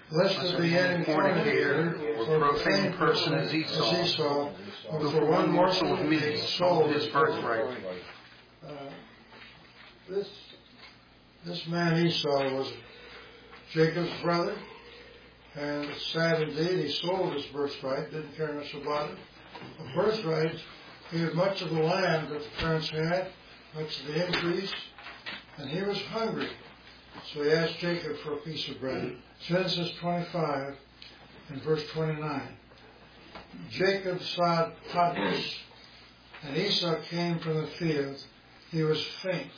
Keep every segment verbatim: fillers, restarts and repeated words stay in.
lest there be any fornicator or profane person as Esau, who for one morsel of meat sold his birthright. Uh, this, this man Esau was Jacob's brother, and it's sad indeed, he sold his birthright, didn't care much about it. A birthright, he had much of the land that the parents had, much of the increase, and he was hungry. So he asked Jacob for a piece of bread. Genesis twenty-five and verse twenty-nine. Jacob sawed pottage, and Esau came from the field. He was faint,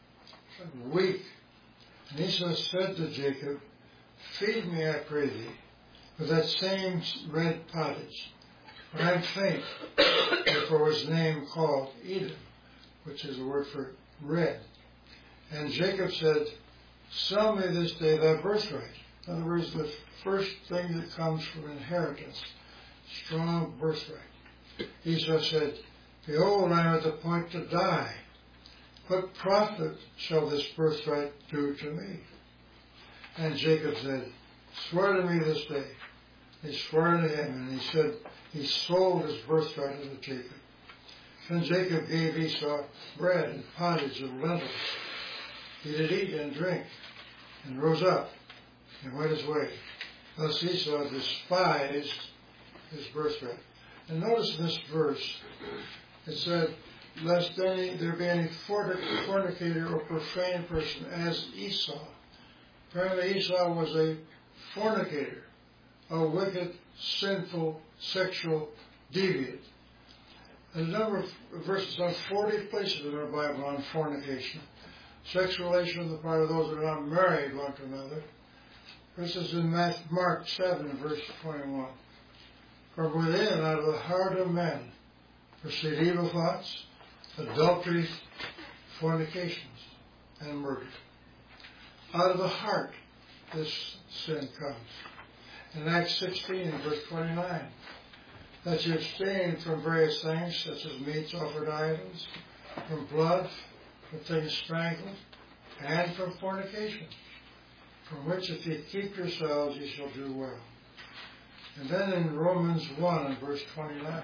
weak. And Esau said to Jacob, feed me, I pray thee, with that same red pottage. For I am faint. Therefore was his name called Edom, which is the word for red. And Jacob said, sell me this day thy birthright. In other words, the first thing that comes from inheritance, strong birthright. Esau said, behold, I am at the point to die. What profit shall this birthright do to me? And Jacob said, swear to me this day. He swore to him, and he said, he sold his birthright unto Jacob. Then Jacob gave Esau bread and pottage of lentils. He did eat and drink, and rose up, and went his way. Thus Esau despised his birthright. And notice in this verse, it said, lest any, there be any fornicator or profane person as Esau. Apparently Esau was a fornicator, a wicked, sinful, sexual deviant. And a number of verses, on forty places in our Bible on fornication. Sexual relation on the part of those that are not married one to another. This is in Mark seven, verse twenty-one. From within, out of the heart of men, proceed evil thoughts, adulteries, fornications, and murder. Out of the heart, this sin comes. In Acts sixteen, verse twenty-nine, that you abstain from various things, such as meats offered to idols, from blood, from things strangled, and from fornication, from which if ye keep yourselves, ye shall do well. And then in Romans one, and verse twenty-nine,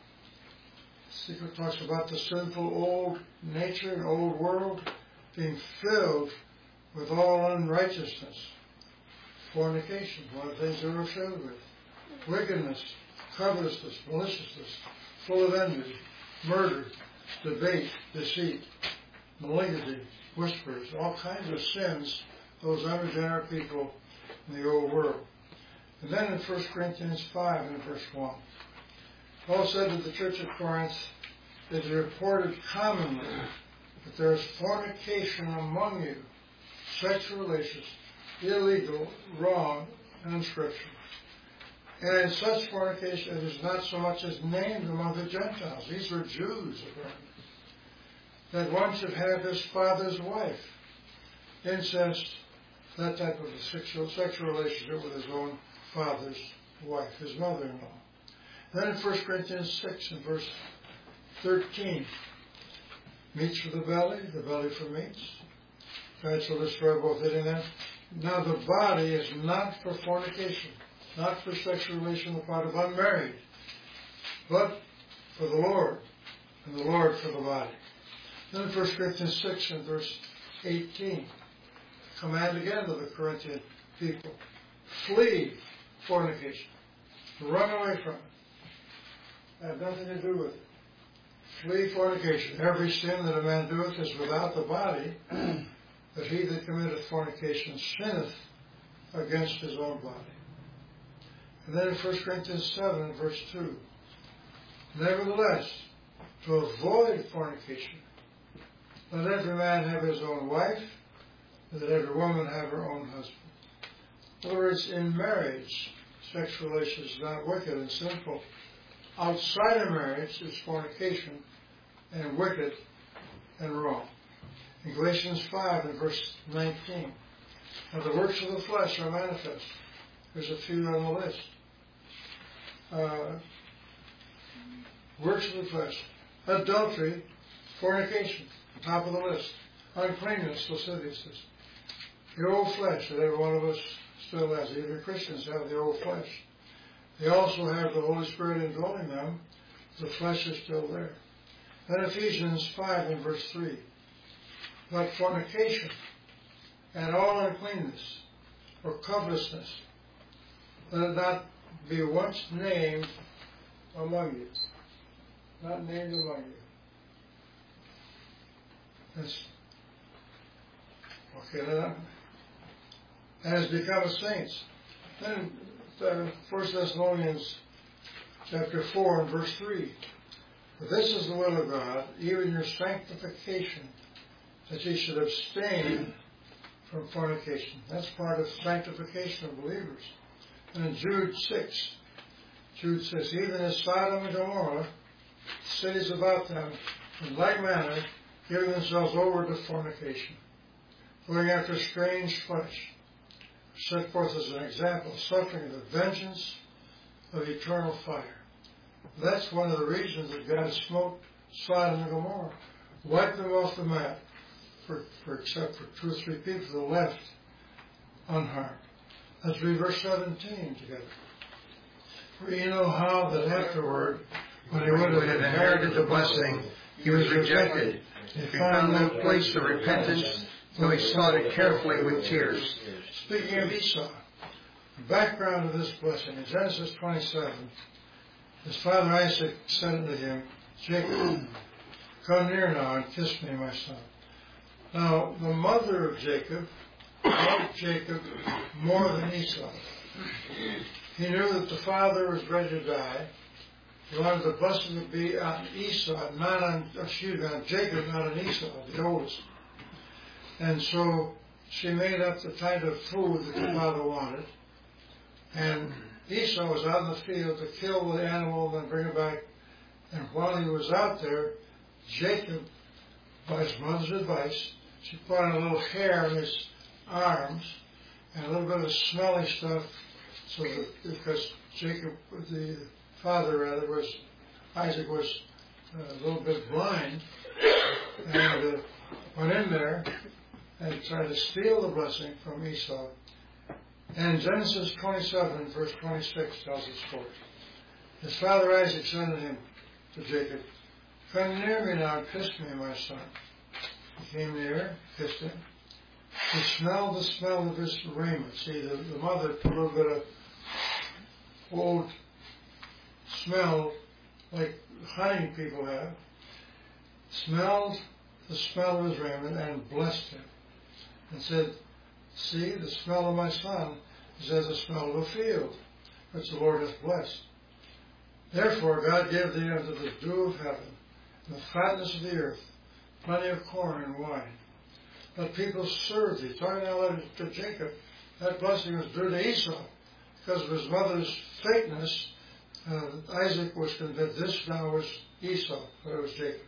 it talks about the sinful old nature and old world being filled with all unrighteousness. Fornication, one of the things they were filled with. Wickedness, covetousness, maliciousness, full of envy, murder, debate, deceit, malignity, whispers, all kinds of sins, those unregenerate people in the old world. And then in First Corinthians five and verse one, Paul said to the church at Corinth, it is reported commonly that there is fornication among you, sexual relations, illegal, wrong, and unscriptural. And in such fornication it is not so much as named among the Gentiles. These were Jews, apparently. That one should have his father's wife. Incest, that type of a sexual, sexual relationship with his own father's wife, his mother-in-law. Then in First Corinthians six and verse thirteen, meats for the belly, the belly for meats. God shall destroy both it and them. Now the body is not for fornication, not for sexual relation on the part of unmarried, but for the Lord, and the Lord for the body. Then in First Corinthians six and verse eighteen, command again to the Corinthian people, flee fornication, run away from it. Have nothing to do with it. Flee fornication. Every sin that a man doeth is without the body, but he that committeth fornication sinneth against his own body. And then in First Corinthians seven, verse two, nevertheless, to avoid fornication, let every man have his own wife, and let every woman have her own husband. In other words, in marriage, sexual relations is not wicked and sinful. Outside of marriage is fornication and wicked and wrong. In Galatians five and verse nineteen, now the works of the flesh are manifest. There's a few on the list. Uh, works of the flesh. Adultery, fornication, top of the list. Uncleanness, lasciviousness. The old flesh that every one of us still has. Even Christians have the old flesh. They also have the Holy Spirit indwelling them. The flesh is still there. Then Ephesians five and verse three. But fornication and all uncleanness or covetousness, let it not be once named among you. Not named among you. That's okay. That has become a saints. Then uh, First Thessalonians chapter four and verse three. For this is the will of God, even your sanctification, that ye should abstain from fornication. That's part of sanctification of believers. And in Jude six, Jude says, even as Sodom and Gomorrah, cities about them, in like manner, giving themselves over to fornication, going after strange flesh, set forth as an example, suffering the vengeance of eternal fire. That's one of the reasons that God smote Sodom and Gomorrah. Wiped them off the map, for, for except for two or three people to the left, unharmed. Let's read verse seventeen together. For you know how that afterward, when he would have inherited the blessing, he was rejected. He found no place of repentance, though he sought it carefully with tears. Speaking of Esau, the background of this blessing, in Genesis twenty-seven, his father Isaac said unto him, Jacob, come near now and kiss me, my son. Now, the mother of Jacob loved Jacob more than Esau. He knew that the father was ready to die. He wanted the blessing to be on Esau, not on, excuse me, on Jacob, not on Esau, the oldest. And so she made up the kind of food that the father wanted. And Esau was out in the field to kill the animal and then bring it back. And while he was out there, Jacob, by his mother's advice, she put on a little hair in his arms and a little bit of smelly stuff, so that because Jacob, the father rather, was Isaac was a little bit blind, and uh, went in there and tried to steal the blessing from Esau. And Genesis twenty-seven, verse twenty-six tells the story. His father Isaac said to him, to Jacob, come near me now and kiss me, my son. He came near, kissed him. He smelled the smell of his raiment. See, the, the mother put a little bit of old smell, like hunting people have. Smelled the smell of his raiment and blessed him. And said, see, the smell of my son is as the smell of a field, which the Lord hath blessed. Therefore God gave thee unto the dew of heaven, and the fatness of the earth, plenty of corn and wine. Let people serve thee. Talking now to Jacob, that blessing was due to Esau. Because of his mother's fakeness, uh, Isaac was convinced this now was Esau, but it was Jacob.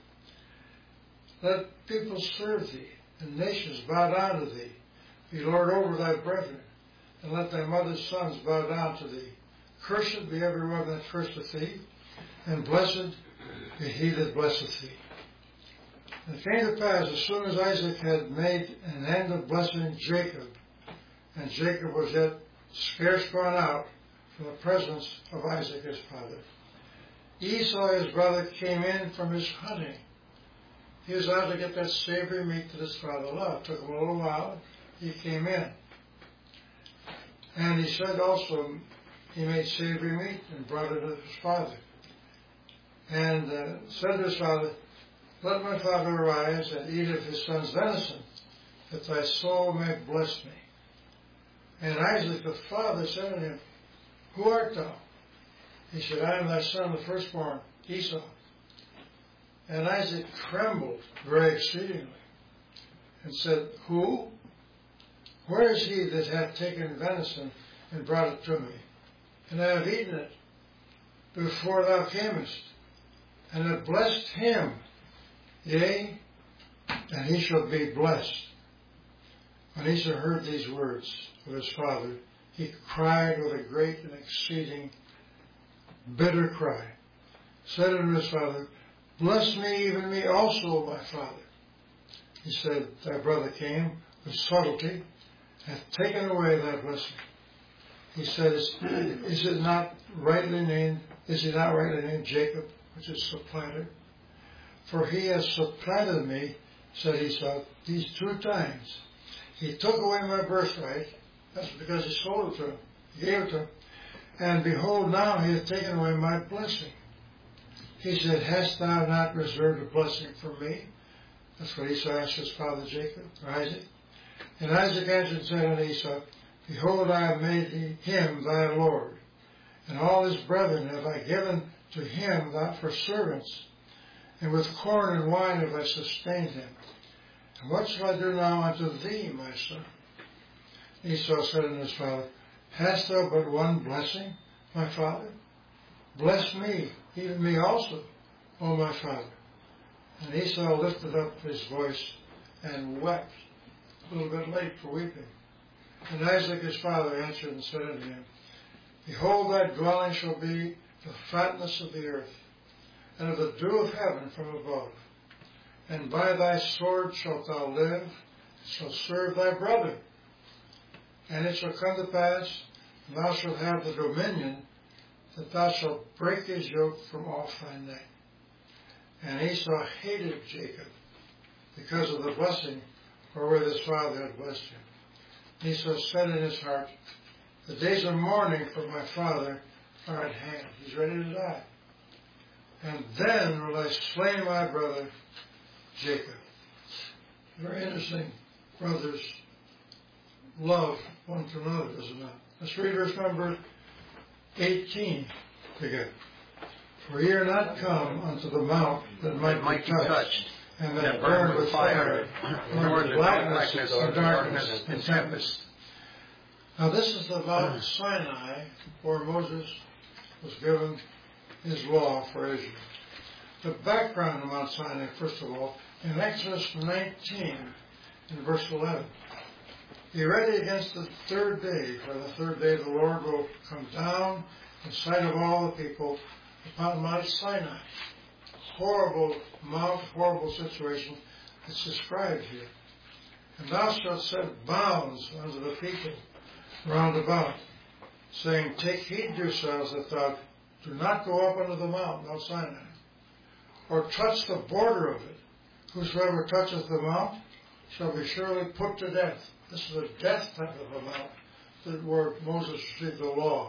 Let people serve thee, and nations bow down to thee. Be Lord over thy brethren, and let thy mother's sons bow down to thee. Cursed be every one that curseth thee, and blessed be he that blesseth thee. And it came to pass, as soon as Isaac had made an end of blessing Jacob, and Jacob was yet scarce gone out from the presence of Isaac his father, Esau his brother came in from his hunting. He was out to get that savory meat that his father loved. It took him a little while. He came in. And he said also, he made savory meat and brought it to his father. And uh, said to his father, let my father arise and eat of his son's venison, that thy soul may bless me. And Isaac the father said to him, who art thou? He said, I am thy son, the firstborn, Esau. And Isaac trembled very exceedingly, and said, who? Where is he that hath taken venison and brought it to me? And I have eaten it before thou camest, and have blessed him. Yea, and he shall be blessed. When Esau heard these words of his father, he cried with a great and exceeding bitter cry, said unto his father, bless me, even me also, my father. He said, thy brother came with subtlety, hath taken away thy blessing. he says, is it not rightly named, is he not rightly named Jacob, which is supplanter? For he has supplanted me, said Esau, these two times. He took away my birthright, that's because he sold it to him, he gave it to him, and behold, now he hath taken away my blessing. He said, hast thou not reserved a blessing for me? That's what Esau asked his father Jacob, or Isaac. And Isaac answered and said unto Esau, behold, I have made him thy Lord, and all his brethren have I given to him that for servants, and with corn and wine have I sustained him. And what shall I do now unto thee, my son? Esau said unto his father, hast thou but one blessing, my father? Bless me, even me also, O my father. And Esau lifted up his voice and wept, a little bit late for weeping. And Isaac his father answered and said unto him, behold, thy dwelling shall be the fatness of the earth, and of the dew of heaven from above. And by thy sword shalt thou live, and shalt serve thy brother. And it shall come to pass, and thou shalt have the dominion, that thou shalt break his yoke from off thy neck. And Esau hated Jacob, because of the blessing wherewith his father had blessed him. Esau said in his heart, the days of mourning for my father are at hand. He's ready to die. And then will I slay my brother Jacob. Very interesting. Brothers love one to another, is it not? Let's read verse number eighteen together. For ye are not come unto the mount that might, that might be touched, touched, and that, that burned with fire, nor the blackness of darkness and tempest. Now this is the Mount Sinai, where Moses was given his law for Israel. The background of Mount Sinai, first of all, in Exodus nineteen, in verse eleven. Be ready against the third day, for the third day the Lord will come down in sight of all the people upon Mount Sinai. Horrible mount, horrible situation that's described here. And thou shalt set bounds unto the people round about, saying, take heed to yourselves that thou do not go up unto the mount, Mount Sinai, or touch the border of it. Whosoever toucheth the mount shall be surely put to death. This is a death type of a mount, that where Moses received the law.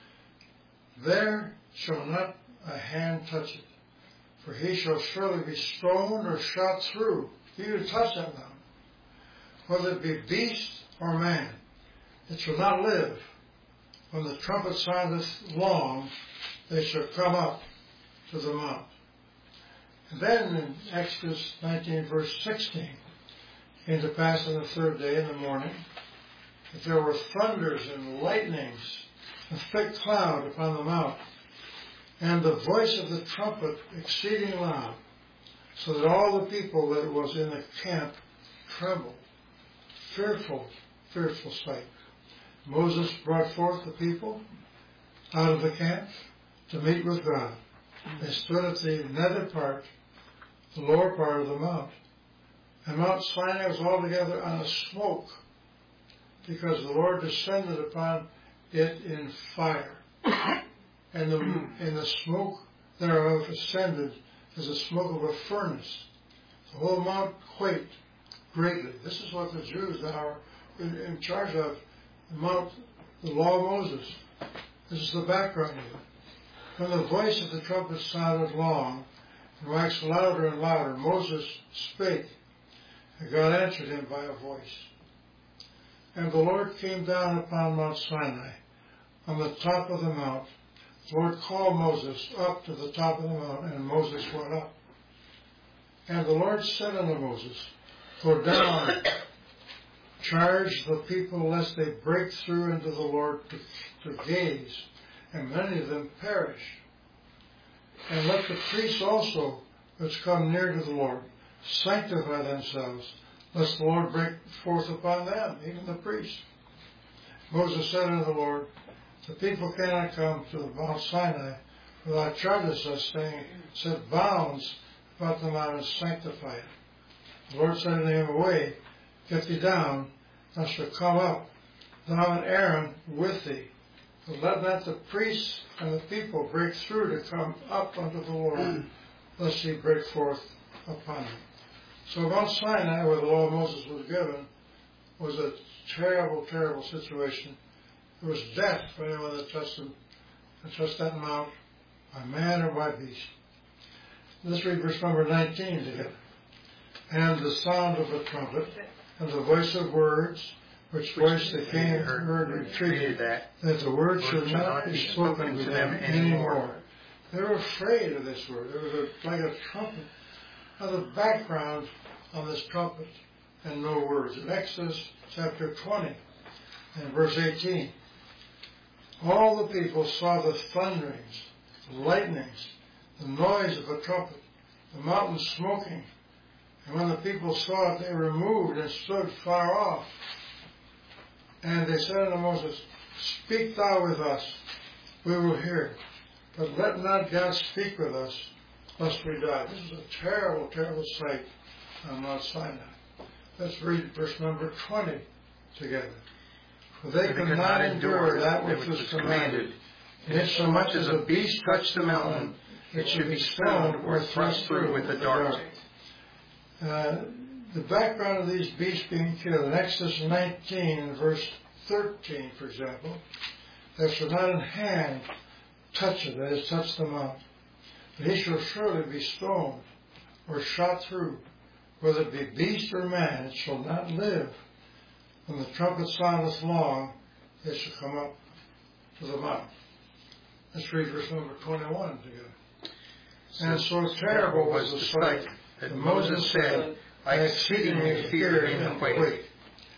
There shall not a hand touch it, for he shall surely be stoned or shot through. He who touch that mountain, whether it be beast or man, it shall not live. When the trumpet soundeth long, they shall come up to the mount. And then in Exodus nineteen, verse sixteen, came to pass on the third day in the morning, that there were thunders and lightnings, a thick cloud upon the mount, and the voice of the trumpet exceeding loud, so that all the people that was in the camp trembled. Fearful, fearful sight. Moses brought forth the people out of the camp to meet with God. They stood at the nether part, the lower part of the mount. And Mount Sinai was altogether on a smoke, because the Lord descended upon it in fire. And the, and the smoke thereof ascended as the smoke of a furnace. The whole mount quaked greatly. This is what the Jews that are in, in charge of the mount, the law of Moses. This is the background of it. When the voice of the trumpet sounded long and waxed louder and louder, Moses spake, and God answered him by a voice. And the Lord came down upon Mount Sinai, on the top of the mount. The Lord called Moses up to the top of the mount, and Moses went up. And the Lord said unto Moses, go down, charge the people lest they break through into the Lord to, to gaze, and many of them perish. And let the priests also, which come near to the Lord, sanctify themselves, lest the Lord break forth upon them, even the priests. Moses said unto the Lord, the people cannot come to the Mount Sinai, for thou chargest us, saying, set bounds about the mount and sanctify it. The Lord said unto him, away, get thee down, thou shalt come up, thou and Aaron with thee, But let not the priests and the people break through to come up unto the Lord, lest he break forth upon them. So Mount Sinai, where the law of Moses was given, was a terrible, terrible situation. There was death for anyone that touched them, that touched that mount, by man or by beast. Let's read verse number nineteen together. And the sound of a trumpet, and the voice of words, which voice the king heard retreated, that the word should not be spoken to them any more. They were afraid of this word. There was a, like a trumpet. Now the background on this trumpet and no words. In Exodus chapter twenty and verse eighteen, all the people saw the thunderings, the lightnings, the noise of a trumpet, the mountain smoking. And when the people saw it, they removed and stood far off. And they said unto Moses, Speak thou with us, we will hear. But let not God speak with us, lest we die. This is a terrible, terrible sight on Mount Sinai. Let's read verse number twenty together. For they could not endure that which was commanded. And if so much as a beast touch the mountain, it should be stoned or thrust through with a dart. Uh, the background of these beasts being killed, in Exodus nineteen, verse thirteen, for example, there shall not an hand touch it, that is, touch the mountain. But he shall surely be stoned or shot through, whether it be beast or man, it shall not live. When the trumpet soundeth long, it shall come up to the mountain. Let's read verse number twenty-one together. And so terrible was the sight that Moses said, I exceedingly feared and quaked.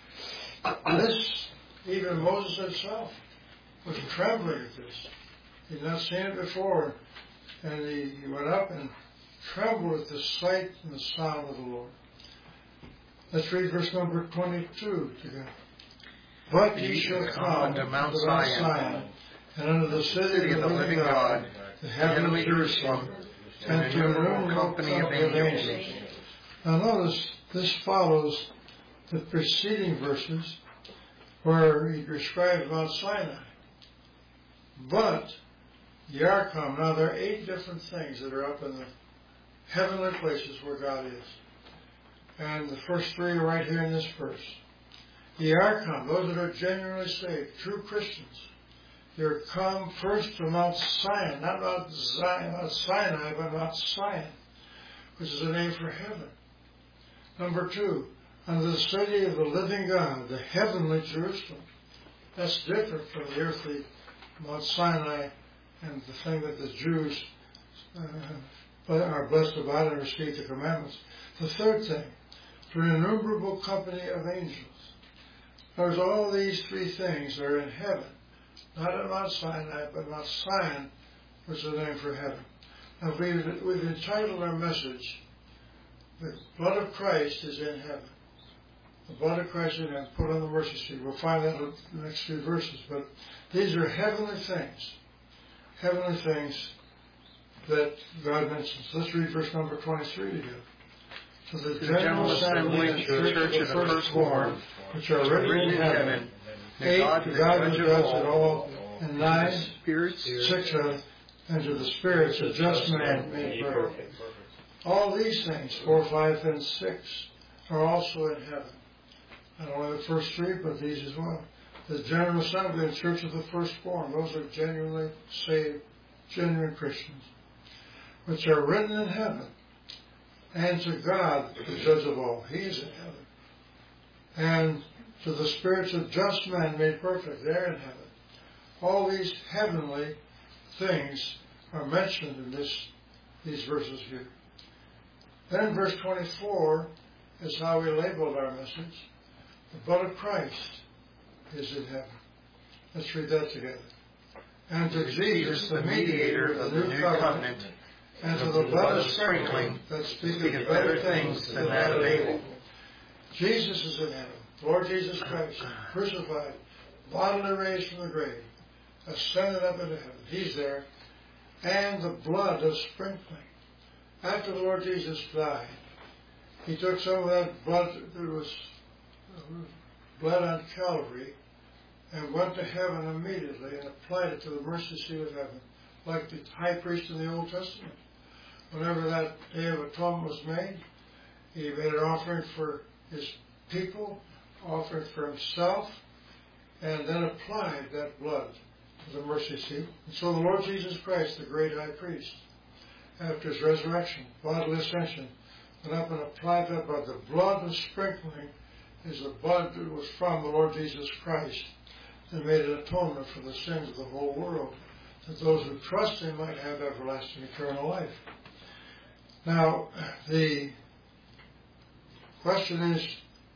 This, even Moses himself, was trembling at this. He had not seen it before, and he, he went up and trembled at the sight and the sound of the Lord. Let's read verse number twenty-two together. But ye shall come unto Mount Zion, and unto the city of the living God, the heavenly Jerusalem, and to a room company of angels. Now notice, this follows the preceding verses where he describes Mount Sinai. But ye are come. Now there are eight different things that are up in the heavenly places where God is. And the first three are right here in this verse. Ye are come, those that are genuinely saved, true Christians. You're come first to Mount Zion, not Mount Zion, Mount Sinai, but Mount Zion, which is a name for heaven. Number two, unto the city of the living God, the heavenly Jerusalem. That's different from the earthly Mount Sinai and the thing that the Jews uh, are blessed about and receive the commandments. The third thing, to an innumerable company of angels. There's all these three things are in heaven. Not at Mount Sinai, but Mount Zion, which is the name for heaven. Now, we've, we've entitled our message, The Blood of Christ is in Heaven. The blood of Christ is in heaven, put on the mercy seat. We'll find that in the next few verses. But these are heavenly things. Heavenly things that God mentions. Let's read verse number twenty-three together. To the general assembly of the church of the firstborn, which are written in heaven, eight, to God who does it all, and nine, six, and to the spirits of just men made perfect. All these things, four, five, and six, are also in heaven. Not only the first three, but these as well. The general assembly and church of the firstborn, those are genuinely saved, genuine Christians, which are written in heaven. And to God, the judge of all, He is in heaven. And to the spirits of just men made perfect, they're in heaven. All these heavenly things are mentioned in this, these verses here. Then verse twenty-four is how we labeled our message. The blood of Christ is in heaven. Let's read that together. And to Jesus, the mediator of the new covenant, and to the blood of sprinkling that speaketh better things than that of Abel. Jesus is in heaven. Lord Jesus Christ, crucified, bodily raised from the grave, ascended up into heaven. He's there. And the blood of sprinkling. After the Lord Jesus died, He took some of that blood, there was blood on Calvary, and went to heaven immediately and applied it to the mercy seat of heaven, like the high priest in the Old Testament. Whenever that Day of Atonement was made, he made an offering for his people, offering for himself, and then applied that blood to the mercy seat. And so the Lord Jesus Christ, the great high priest, after his resurrection, bodily ascension, went up and applied that blood. The blood of sprinkling is the blood that was from the Lord Jesus Christ that made an atonement for the sins of the whole world, that those who trust him might have everlasting eternal life. Now, the question is,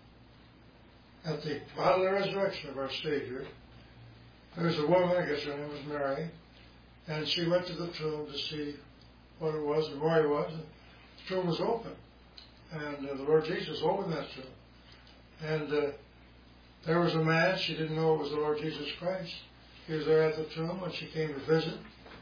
at the bodily resurrection of our Savior, there's a woman, I guess her name was Mary, and she went to the tomb to see what it was and where he was. And the tomb was open, and uh, the Lord Jesus opened that tomb. And uh, there was a man, she didn't know it was the Lord Jesus Christ. He was there at the tomb when she came to visit.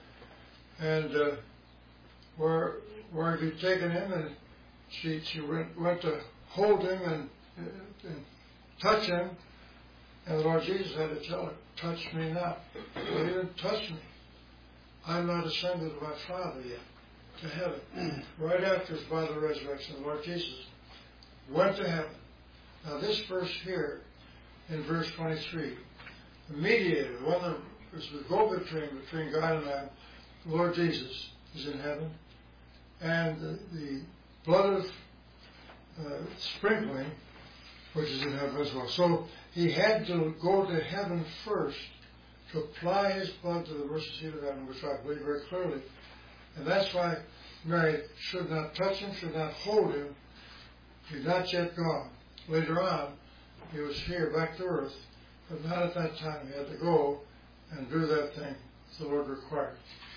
And uh, where where he'd taken him, and she she went, went to hold him and, and touch him, and the Lord Jesus had to tell her, touch me not. Well, he didn't touch me. I'm not ascended to my Father yet, to heaven. Right after his bodily resurrection, the Lord Jesus went to heaven. Now this verse here, in verse twenty-three, the mediator, the one that is the go-between between God and man, the Lord Jesus, is in heaven, and the, the blood of uh, sprinkling, which is in heaven as well. So he had to go to heaven first to apply his blood to the mercy seat of heaven, which I believe very clearly. And that's why Mary should not touch him, should not hold him. He's not yet gone. Later on, he was here back to earth, but not at that time. He had to go and do that thing the Lord required.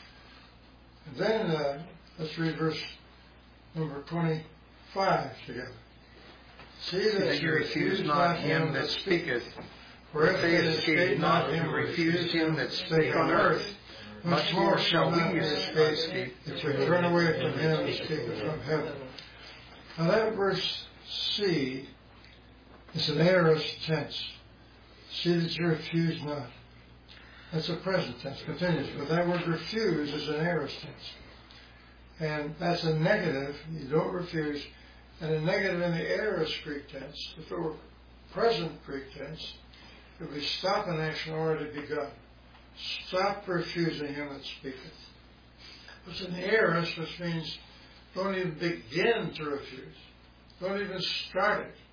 And then uh, let's read verse number twenty-five together. See that you refuse not him that speaketh, for if they escape not him who refused him that spake on earth, much more shall we escape if we turn away from him that speaketh from heaven. Now that verse C is an aorist tense. See that you refuse not. That's a present tense, continuous. But that word refuse is an aorist tense. And that's a negative. You don't refuse. And a negative in the aorist Greek tense, if it were present Greek tense, it would be stop an action already begun. Stop refusing him that speaketh. It's an aorist, which means don't even begin to refuse. Don't even start it.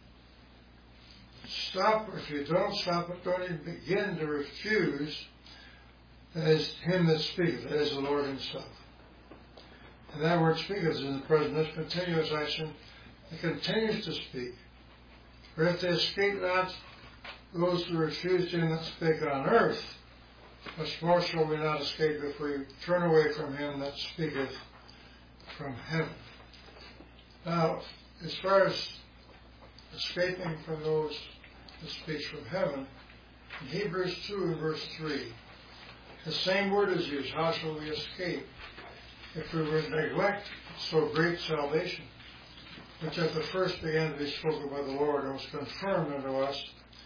Stop refuse. Don't stop it. Don't even begin to refuse. That is him that speaketh. That is the Lord himself. And that word speaketh is in the present. This continuous action. It continues to speak. For if they escape not those who refuse him that spake on earth, much more shall we not escape if we turn away from him that speaketh from heaven. Now, as far as escaping from those that speak from heaven, in Hebrews two and verse three, the same word is used. How shall we escape if we would neglect so great salvation, which at the first began to be spoken by the Lord and was confirmed unto us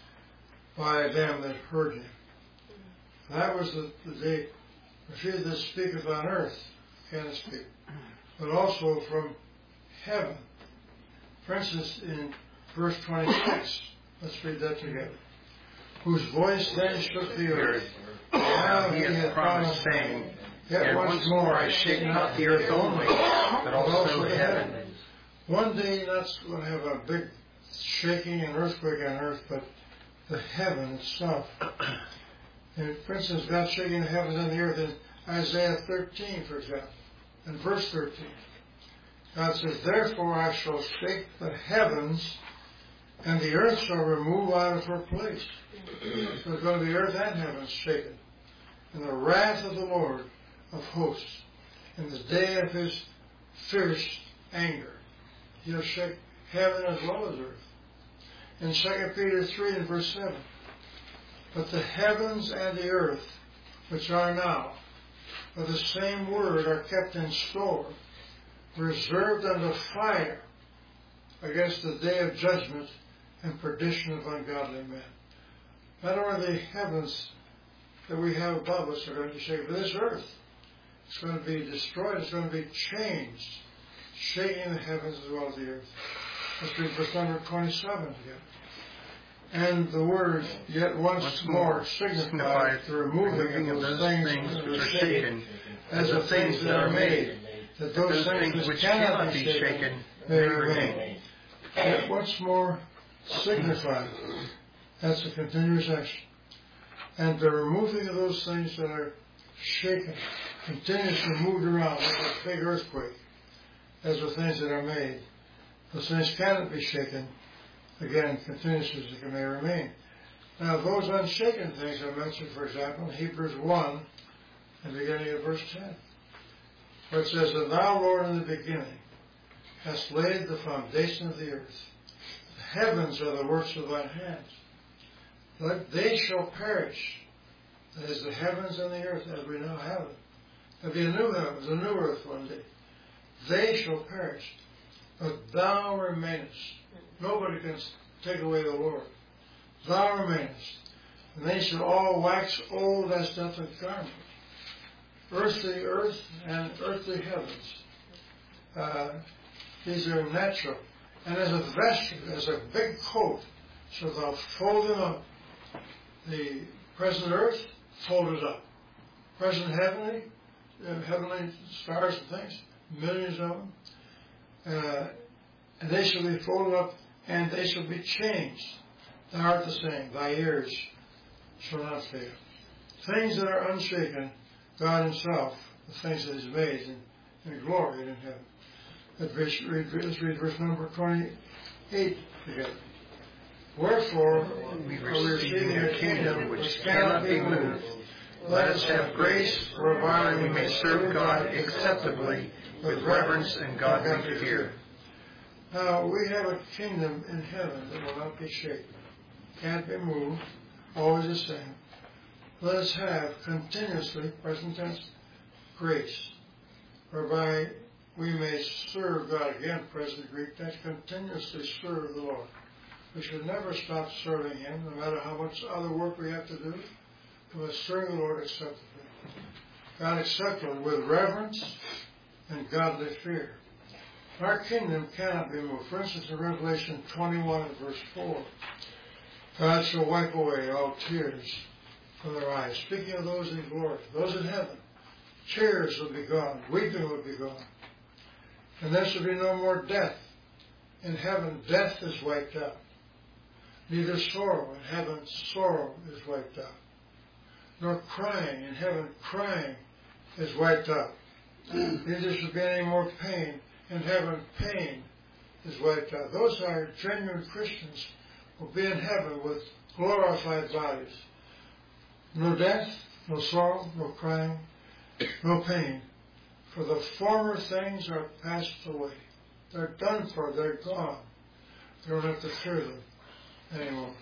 by them that heard him. That was the, the day, he that speaketh on earth can speak, but also from heaven. For instance, in verse twenty-six, let's read that together. Whose voice then shook the earth. Now he hath promised, saying, Yet once more I shake not the earth only, but also the heaven. One day you're not going to have a big shaking and earthquake on earth, but the heaven itself. And for instance, God shaking the heavens and the earth in Isaiah thirteen, for example, in verse thirteen. God says, Therefore I shall shake the heavens, and the earth shall remove out of her place. So there's going to be earth and heavens shaken. In the wrath of the Lord of hosts, in the day of his fierce anger, he'll shake heaven as well as earth. In Second Peter three and verse seven, But the heavens and the earth, which are now, by the same word are kept in store, reserved unto fire against the day of judgment and perdition of ungodly men. not only the heavens that we have above us are going to be shaken, but this earth is going to be destroyed. It's going to be changed, shaking the heavens as well as the earth. Let's read verse number twenty-seven again. And the word yet once, once more signifies the removing of those things, things which are shaken, as the things that are made, that those things which cannot be shaken may remain. Yet once more signifies. That's a continuous action. And the removing of those things that are shaken, continuously moved around like a big earthquake, as the things that are made. Those things cannot be shaken. Again, continuously as they may remain. Now, those unshaken things I mentioned, for example, in Hebrews one, in the beginning of verse ten, where it says, "And thou, Lord, in the beginning, hast laid the foundation of the earth. The heavens are the works of thine hands. But they shall perish." That is, the heavens and the earth, as we now have it. There'll be a new heavens, a new earth one day. They shall perish, but thou remainest. Nobody can take away the Lord. Thou remainest. And they shall all wax old as doth a garment. Earthly earth and earthly heavens. Uh, these are natural. And as a vesture, as a big coat, shalt thou fold them up. The present earth, folded up. Present heavenly, uh, heavenly stars and things, millions of them. Uh, and they shall be folded up, and they shall be changed. Thou art the same. Thy years shall not fail. Things that are unshaken, God himself, the things that he's made in, in glory and in heaven. Let's read, let's read verse number twenty-eight together. Wherefore, we receiving a kingdom which cannot be moved, let us have grace whereby we may serve God acceptably with reverence and godly fear. Now, we have a kingdom in heaven that will not be shaken, can't be moved, always the same. Let us have continuously, present tense, grace, whereby we may serve God. Again, present Greek tense, continuously serve the Lord. We should never stop serving him, no matter how much other work we have to do. We must serve the Lord acceptably. God acceptably with reverence and godly fear. Our kingdom cannot be moved. For instance, in Revelation twenty-one and verse four, God shall wipe away all tears from their eyes. Speaking of those in glory, those in heaven, tears will be gone, weeping will be gone. And there shall be no more death. In heaven, death is wiped out. Neither sorrow. In heaven, sorrow is wiped out. Nor crying. In heaven, crying is wiped out. Neither shall be any more pain. In heaven, pain is wiped out. Those are genuine Christians who will be in heaven with glorified bodies. No death, no sorrow, no crying, no pain. For the former things are passed away. They're done for, they're gone. You don't have to fear them anymore.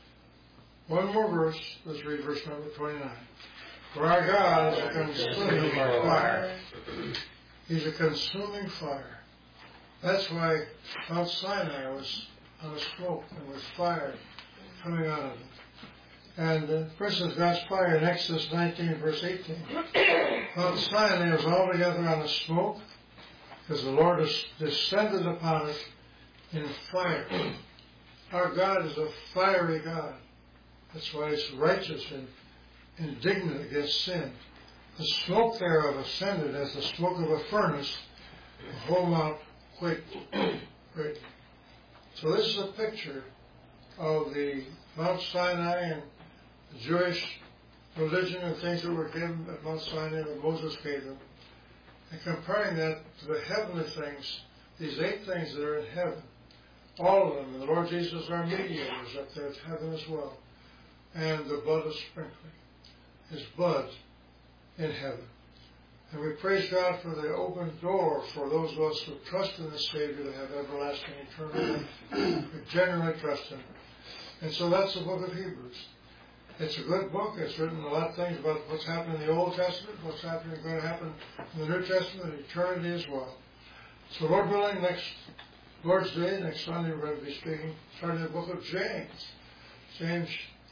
One more verse. Let's read verse number twenty-nine. For our God is a consuming fire. He's a consuming fire. That's why Mount Sinai was on a smoke and with fire coming out of it. And uh, for instance, God's fire in Exodus nineteen, verse eighteen. Mount Sinai was altogether on a smoke because the Lord has descended upon it in fire. Our God is a fiery God. That's why He's righteous and indignant against sin. The smoke thereof ascended as the smoke of a furnace. The whole mount quaked. quaked. So this is a picture of the Mount Sinai and the Jewish religion and things that were given at Mount Sinai that Moses gave them. And comparing that to the heavenly things, these eight things that are in heaven, all of them, and the Lord Jesus our mediator is up there at heaven as well, and the blood of sprinkling, His blood in heaven. And we praise God for the open door for those of us who trust in the Savior to have everlasting eternal life. We genuinely trust Him. And so that's the book of Hebrews. It's a good book. It's written a lot of things about what's happened in the Old Testament, what's happening, going to happen in the New Testament, and eternity as well. So Lord willing, next Lord's Day, next Sunday, we're going to be speaking, starting the book of James. James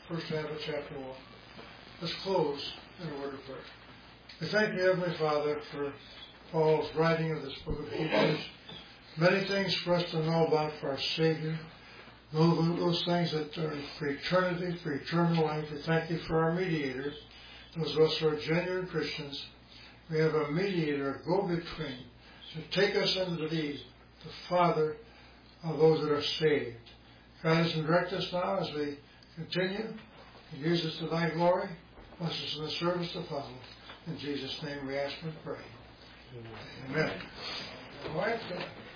first half of chapter one. Let's close in a word of prayer. We thank you, Heavenly Father, for Paul's writing of this book of Hebrews. Many things for us to know about for our Savior. Those, those things that are for eternity, for eternal life. We thank you for our mediator. Those of us who are genuine Christians, we have a mediator, a go-between, to take us into the, the Father of those that are saved. Guide us and direct us now as we continue. And use us to thy glory. Bless us in the service to follow. In Jesus' name we ask and pray. Amen. Amen. All right.